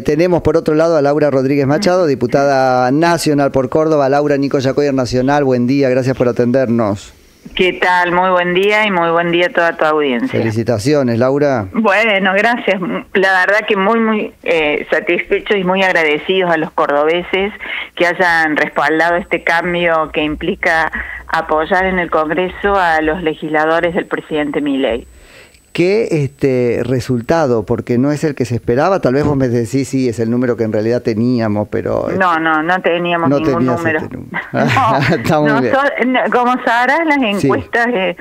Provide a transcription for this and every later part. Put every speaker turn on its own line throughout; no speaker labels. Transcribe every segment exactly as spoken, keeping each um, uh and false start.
tenemos por otro lado a Laura Rodríguez Machado, diputada nacional por Córdoba. Laura, Nico Yacoyer Nacional, buen día, gracias por atendernos.
¿Qué tal? Muy buen día y muy buen día a toda tu audiencia.
Felicitaciones, Laura.
Bueno, gracias. La verdad que muy, muy eh, satisfechos y muy agradecidos a los cordobeses que hayan respaldado este cambio que implica apoyar en el Congreso a los legisladores del presidente Milei.
¿Qué este resultado? Porque no es el que se esperaba, tal vez vos me decís, sí, es el número que en realidad teníamos, pero...
No, no, no teníamos
no
ningún número.
Este número. no, Está muy
no,
bien.
So, como sabrás, las encuestas, sí. eh,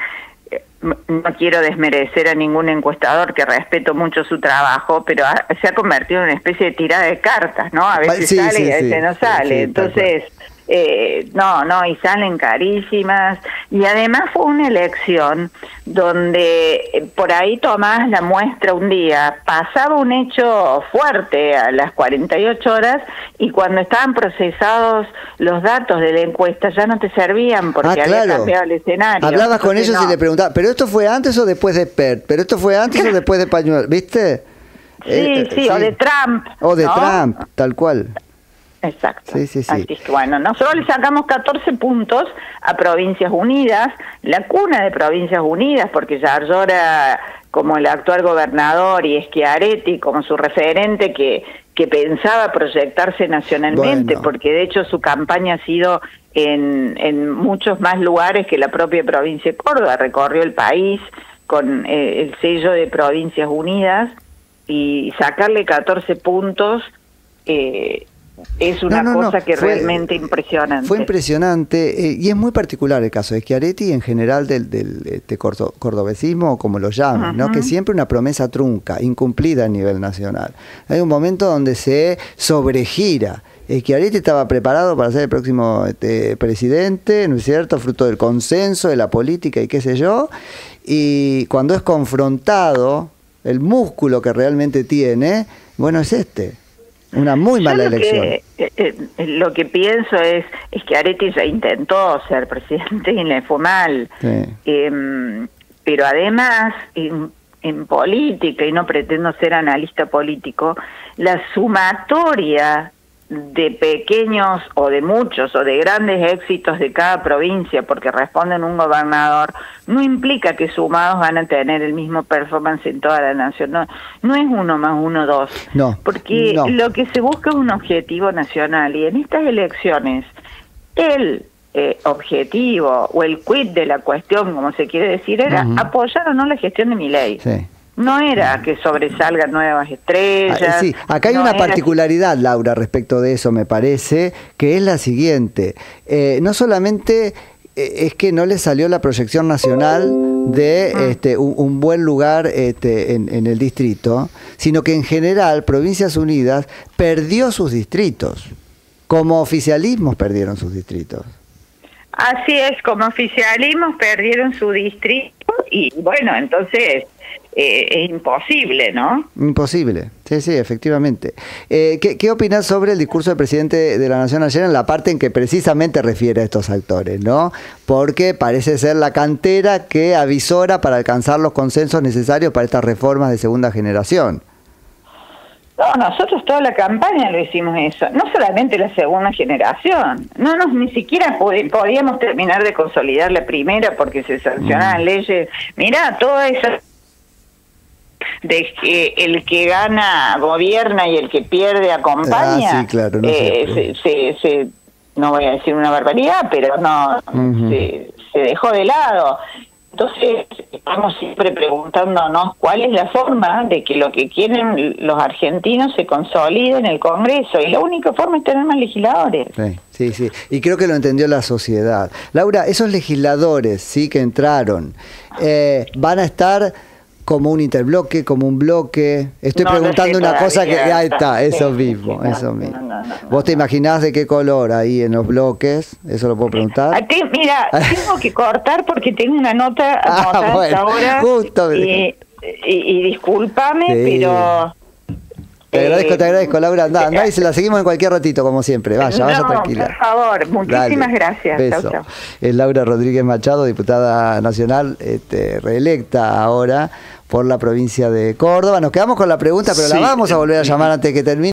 no quiero desmerecer a ningún encuestador, que respeto mucho su trabajo, pero ha, se ha convertido en una especie de tirada de cartas, ¿no? A veces sí, sale sí, y a veces sí, no sale, sí, entonces... Eh, no, no, y salen carísimas, y además fue una elección donde eh, por ahí tomás la muestra un día, pasaba un hecho fuerte a las cuarenta y ocho horas, y cuando estaban procesados los datos de la encuesta ya no te servían porque
ah, claro.
había cambiado el escenario.
Hablabas con ellos
no.
y le preguntabas, ¿pero esto fue antes o después de Pert? ¿Pero esto fue antes o después de Pañuel? ¿Viste?
Sí,
eh,
sí, sí, o de Trump.
O de
¿no?
Trump, tal cual.
Exacto.
Sí, sí, sí.
Así que bueno, nosotros le sacamos catorce puntos a Provincias Unidas, la cuna de Provincias Unidas, porque Yarlora como el actual gobernador y Schiaretti como su referente que, que pensaba proyectarse nacionalmente, bueno. porque de hecho su campaña ha sido en, en muchos más lugares que la propia provincia de Córdoba, recorrió el país con eh, el sello de Provincias Unidas, y sacarle catorce puntos... Eh, Es una no, no, cosa no. que fue, realmente impresionante.
Fue impresionante, eh, y es muy particular el caso de Schiaretti y en general del, del este, cordo, cordobesismo, como lo llaman, uh-huh. ¿no? Que siempre una promesa trunca, incumplida a nivel nacional. Hay un momento donde se sobregira. Schiaretti estaba preparado para ser el próximo este, presidente, ¿no es cierto?, fruto del consenso, de la política y qué sé yo, y cuando es confrontado, el músculo que realmente tiene, bueno, es este. Una muy mala
Yo lo
elección.
Que, eh, eh, lo que pienso es, es que Schiaretti ya intentó ser presidente y le fue mal. Sí. Eh, pero además, en, en política, y no pretendo ser analista político, la sumatoria de pequeños o de muchos o de grandes éxitos de cada provincia, porque responden un gobernador, no implica que sumados van a tener el mismo performance en toda la nación. No, no es uno más uno, dos.
No,
porque
no.
lo que se busca es un objetivo nacional, y en estas elecciones el eh, objetivo o el quid de la cuestión, como se quiere decir, era uh-huh. apoyar o no la gestión de Milei. Sí. No era que sobresalgan nuevas estrellas.
Ah, sí, acá hay
no
una particularidad, que... Laura, respecto de eso, me parece, que es la siguiente. Eh, no solamente eh, es que no le salió la proyección nacional de mm. este, un, un buen lugar este, en, en el distrito, sino que en general Provincias Unidas perdió sus distritos. Como oficialismos perdieron sus distritos.
Así es, como oficialismos perdieron su distrito y bueno, entonces... Eh, es imposible, ¿no?
Imposible, sí, sí, efectivamente. Eh, ¿qué, ¿Qué opinás sobre el discurso del presidente de la Nación ayer en la parte en que precisamente refiere a estos actores, ¿no? Porque parece ser la cantera que avisora para alcanzar los consensos necesarios para estas reformas de segunda generación.
No, nosotros toda la campaña lo hicimos eso, no solamente la segunda generación, no nos ni siquiera pod- podíamos terminar de consolidar la primera porque se sancionaban mm. leyes. Mirá, toda esa... de que el que gana gobierna y el que pierde acompaña,
ah, sí, claro, no,
eh, se, se, se, no voy a decir una barbaridad, pero no uh-huh. se, se dejó de lado. Entonces estamos siempre preguntándonos cuál es la forma de que lo que quieren los argentinos se consolide en el Congreso, y la única forma es tener más legisladores.
Sí, sí, sí. Y creo que lo entendió la sociedad. Laura, esos legisladores sí que entraron, eh, van a estar como un interbloque, como un bloque. Estoy no, preguntando no una cosa que... Ahí está, eso sí, mismo, sí, eso no, mismo. No, no, no, ¿Vos te imaginás de qué color ahí en los bloques? ¿Eso lo puedo preguntar?
A ti, mira, tengo que cortar porque tengo una nota anotada ah, bueno, ahora. Justo. Y, y, y discúlpame, sí. pero...
Te agradezco, eh, te agradezco, Laura. Andá, andá y se la seguimos en cualquier ratito, como siempre. Vaya,
no,
vaya tranquila.
Por favor, muchísimas Dale, gracias.
Beso. Chau, chau. Es Laura Rodríguez Machado, diputada nacional, este, reelecta ahora por la provincia de Córdoba. Nos quedamos con la pregunta, pero sí. la vamos a volver a llamar antes de que termine.